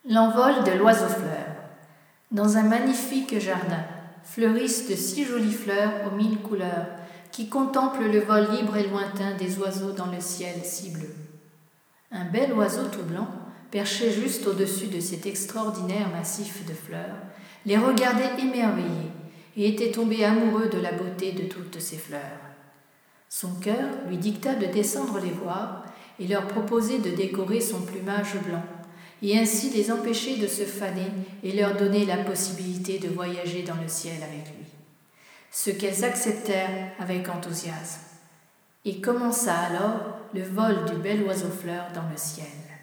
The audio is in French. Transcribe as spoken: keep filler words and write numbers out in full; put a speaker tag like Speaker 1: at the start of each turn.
Speaker 1: L'envol de l'oiseau-fleur. Dans un magnifique jardin, fleurissent de si jolies fleurs aux mille couleurs, qui contemplent le vol libre et lointain des oiseaux dans le ciel si bleu. Un bel oiseau tout blanc, perché juste au-dessus de cet extraordinaire massif de fleurs, les regardait émerveillé et était tombé amoureux de la beauté de toutes ces fleurs. Son cœur lui dicta de descendre les voir et leur proposer de décorer son plumage blanc, et ainsi les empêcher de se faner et leur donner la possibilité de voyager dans le ciel avec lui. Ce qu'elles acceptèrent avec enthousiasme. Et commença alors le vol du bel oiseau-fleur dans le ciel.